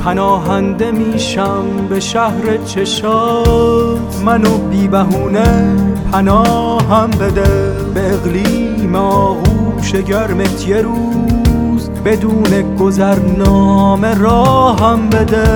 پناهنده میشم به شهر چشات، منو بی بهونه پناهم بده به اقلیم آغوش گرمت یه روز، بدون گذرنامه راهم بده.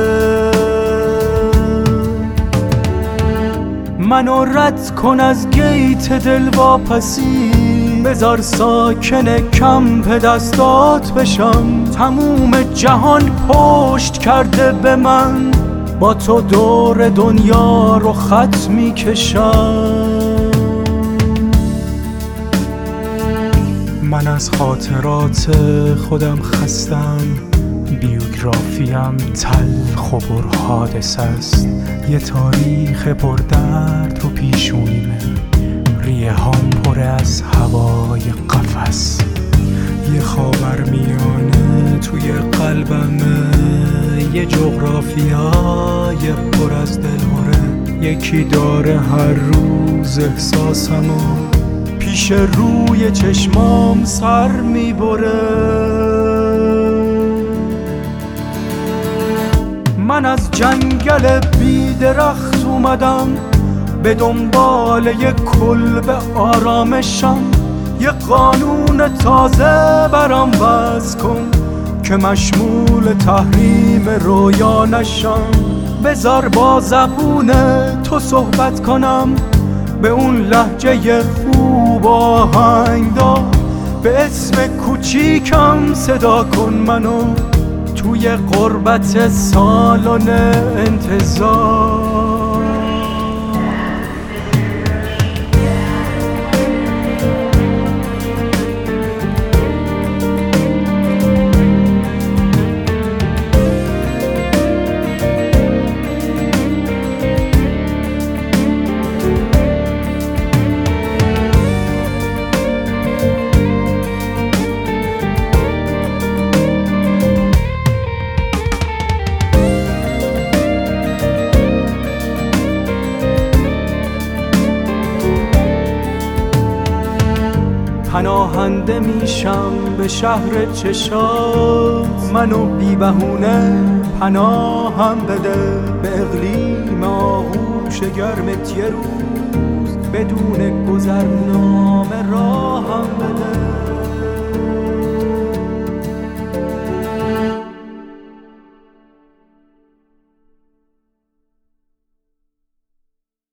منو رد کن از گیت دل واپسی، بذار ساکن کمپ دستات بشم. تموم جهان پشت کرده به من، با تو دور دنیا رو خط میکشم. من از خاطرات خودم خستم، بیوگرافیم تلخ و پر حادث است. یه تاریخ پردرد رو پیشونیمه، ریه هم پر از هوای قفس. یه خاورمیانه توی قلبمه، یه جغرافیای پر از دلهره. یکی داره هر روز احساسمو پیش روی چشمام سر میبره. من از جنگل بی درخت اومدم، به دنبال یه کلبه آرامشم. یه قانون تازه برام وضع کن که مشمول تحریم رویا نشم. بذار با زبون تو صحبت کنم، به اون لهجه خوب آهنگدار. به اسم کوچیکم صدا کن منو توی غربت سالن انتظار. پناهنده میشم به شهر چشات، منو بی بهونه پناهم بده به اقلیم آغوش گرمت یه روز، بدون گذرنامه راهم بده.